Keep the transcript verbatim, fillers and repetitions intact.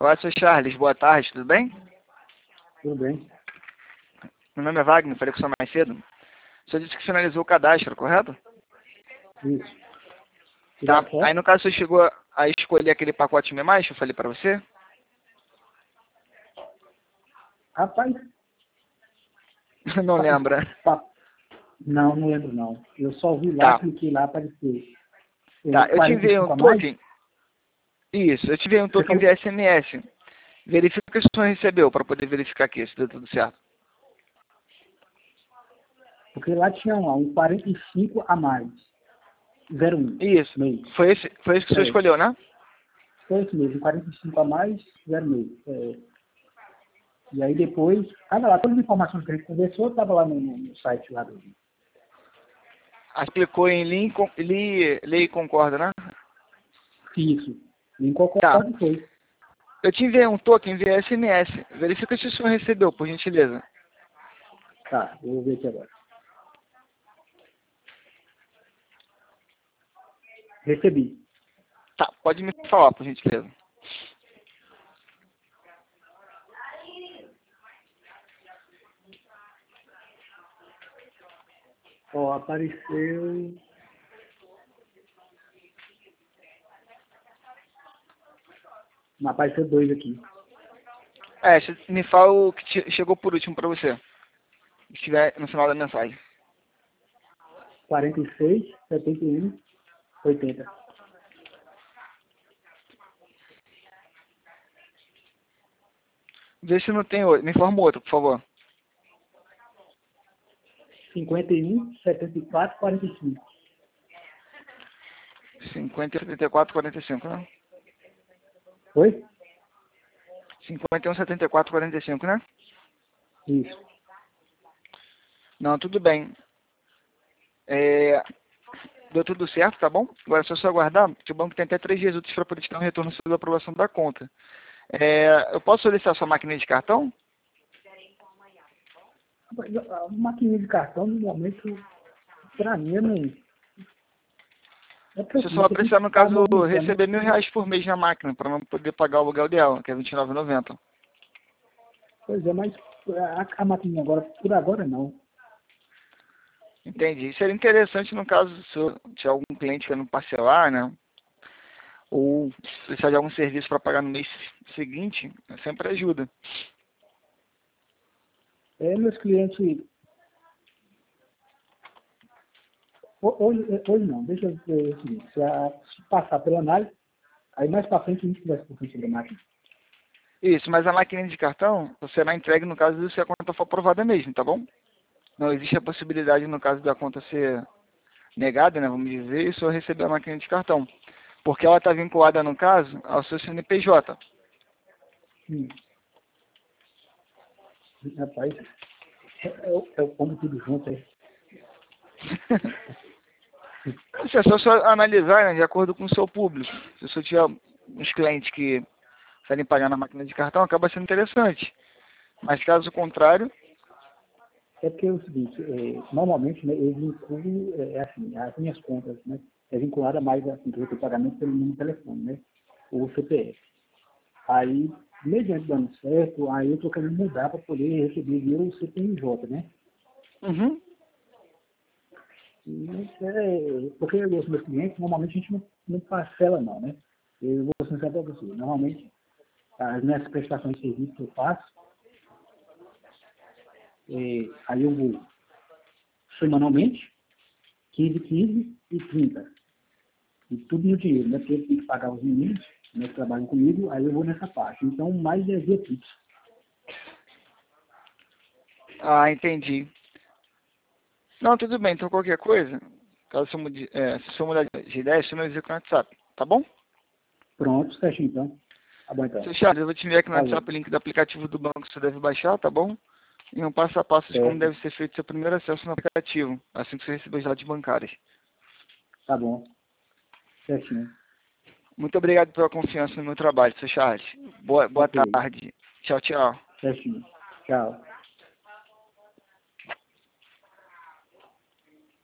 Olá, seu Charles, boa tarde, tudo bem? Tudo bem. Meu nome é Wagner, falei com o senhor mais cedo. O senhor disse que finalizou o cadastro, correto? Isso. Tá. Já quer? Aí no caso você chegou a escolher aquele pacote M mais que eu falei pra você? Rapaz, Não pa- lembra? pa- não, não lembro não. Eu só vi lá, Tá. cliquei lá, apareceu. É, Tá, eu te quarenta e enviei um cinco a mais? token. Isso, eu te enviei um Você token falou, via S M S. Verifica se o senhor recebeu para poder verificar aqui se deu tudo certo. porque lá tinha um, um quarenta e cinco a mais. zero um. Isso. Mês. Foi esse, foi esse que o senhor É, escolheu, né? foi esse mesmo, quarenta e cinco a mais, zero mês. É, e aí depois, tava lá, todas as informações que a gente conversou, estava lá no, no- no site lá do. Aí clicou em link, li, lei e concorda, né? Isso. Em Tá. qualquer foi. Eu te enviei um token via S M S. Verifica se o senhor recebeu, por gentileza. Tá, eu vou ver aqui agora. Recebi. Tá, pode me falar, por gentileza. Ó, apareceu. Não, apareceu dois aqui. É, você me fala o que che- chegou por último pra você. Se estiver no final da mensagem. quarenta e seis, setenta e um, oitenta. Vê se não tem outro. Me informa outro, por favor. cinquenta e um, setenta e quatro, quarenta e cinco. cinquenta, setenta e quatro, quarenta e cinco, né? Oi? cinquenta e um, setenta e quatro, quarenta e cinco, né? Isso. Não, tudo bem. É, deu tudo certo, tá bom? Agora é só você aguardar, que o banco tem até três dias úteis para poder te dar um retorno sobre a aprovação da conta. É, eu posso solicitar sua máquina de cartão? Rapaz, a maquininha de cartão, no momento, pra mim, eu não. É Você só tranquilo, vai você tem precisar, que no estar caso, movimentando, né? receber mil reais por mês na máquina, para não poder pagar o aluguel dela, que é vinte e nove reais e noventa centavos. Pois é, mas a, a maquininha agora, por agora, não. Entendi. Seria interessante, no caso, se eu tiver algum cliente querendo parcelar, né? Ou precisar de algum serviço para pagar no mês seguinte, sempre ajuda. É, meus clientes. ho- Hoje, hoje não, deixa eu ver o seguinte: se, a, se passar pela análise, aí mais pra frente a gente conversa um pouquinho sobre a máquina. Isso, mas a máquina de cartão, você será entregue no caso se a conta for aprovada mesmo, tá bom? Não existe a possibilidade, no caso da conta ser negada, né, vamos dizer, e só receber a máquina de cartão. Porque ela está vinculada, no caso, ao seu C N P J. Hum, rapaz, é, é, o- é o como tudo junto, é. Isso é só, só analisar, né, de acordo com o seu público. Se você tiver uns clientes que querem pagar na máquina de cartão, acaba sendo interessante. Mas caso contrário, É porque é o seguinte, é, normalmente, né, eu vinculo, é, é assim, as minhas contas, né, é vinculada mais assim, do pagamento pelo número de telefone, né, ou C P F. Aí, mediante dando certo, aí eu estou querendo mudar para poder receber via C P J, né. uhum, Mas, é, porque eu gosto dos meus clientes, normalmente a gente não, não parcela não, né. Eu vou ser sincero para você, normalmente as minhas prestações de serviço que eu faço, é, aí eu vou semanalmente, quinze, quinze e trinta. E tudo no dinheiro, né? Porque eu tenho que pagar os meninos, né, que trabalham comigo, aí eu vou nessa parte. Então, mais é via Pix. ah, entendi. Não, tudo bem, então qualquer coisa, caso você mude, é, se você mudar de ideia, você me avisa com o WhatsApp, tá bom? Pronto, certinho, então. Tá bom, então. Seu Charles, eu vou te enviar aqui no Falou. WhatsApp o link do aplicativo do banco que você deve baixar, tá bom? E um passo a passo de como Certo. deve ser feito seu primeiro acesso no aplicativo, assim que você receber os dados bancários. Tá bom. Certinho. Muito obrigado pela confiança no meu trabalho, seu Charles. Boa, boa Ok. tarde. Tchau, tchau. Certinho. Tchau.